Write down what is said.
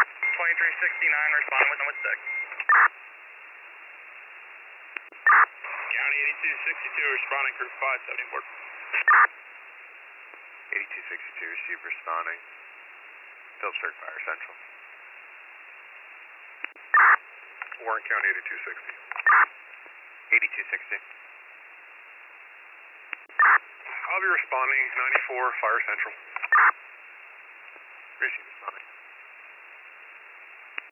2369 responding with 6. County 8262 responding, group 574. 8262 received responding. Phillipsburg Fire Central. Warren County 8260. 8260. I'll be responding, 94 Fire Central. Received responding.